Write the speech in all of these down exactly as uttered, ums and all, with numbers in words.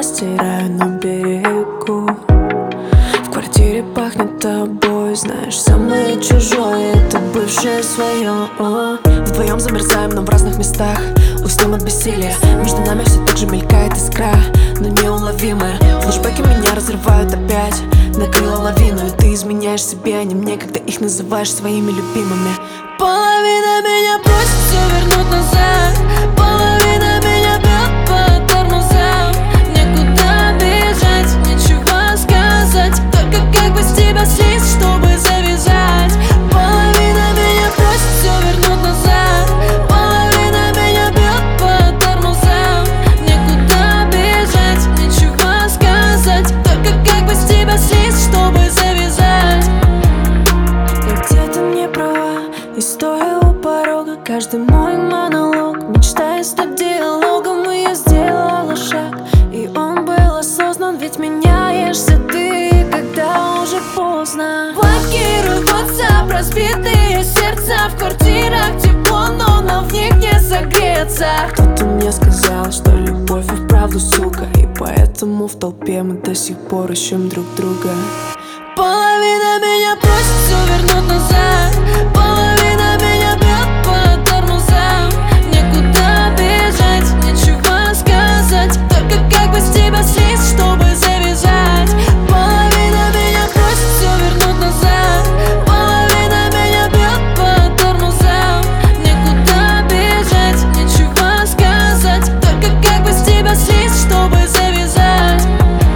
постираю на берегу. В квартире пахнет тобой, знаешь, самое чужое — это бывшее свое. Вдвоем замерзаем, но в разных местах. Устаем от бессилия, между нами все так же мелькает искра, но неуловимая. Флэшбэки меня разрывают опять, накрыла лавину, и ты изменяешь себе, а не мне, когда их называешь своими любимыми. Половина меня просит все вернуть назад, половина меня бьет по тормозам. Некуда бежать, нечего сказать, только как бы с тебя слезть, чтобы завязать. Половина меня просит все вернуть назад, половина меня бьет по тормозам. Некуда бежать, нечего сказать, только как бы с тебя слезть, чтобы завязать. Я где-то не права, и стоя у порога, каждый мой монолог мечтает стать диалогом, и я сделала шаг, и он был осознан, ведь меняешься ты, когда уже поздно. Блокируй WhatsApp, разбитые сердца, в квартирах тепло, но нам в них не согреться. Кто-то мне сказал, что любовь и вправду сука, и поэтому в толпе мы до сих пор ищем друг друга. Половина меня просит все вернуть назад, половина меня бьет по тормозам. Некуда бежать, нечего сказать, только как бы с тебя слезть, чтобы завязать. Половина меня просит все вернуть назад, половина меня бьет по тормозам. Некуда бежать, нечего сказать, только как бы с тебя слезть, чтобы завязать.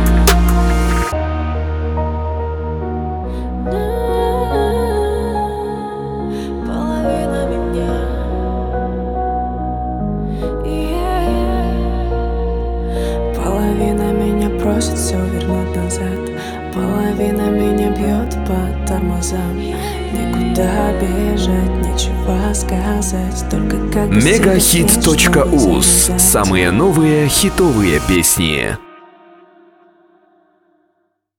Половина меня, yeah. Половина меня просит все вернуть назад, половина меня бьет по тормозам. Никуда бежать, нечего сказать, только как Мегахит точка уз. Самые новые хитовые песни.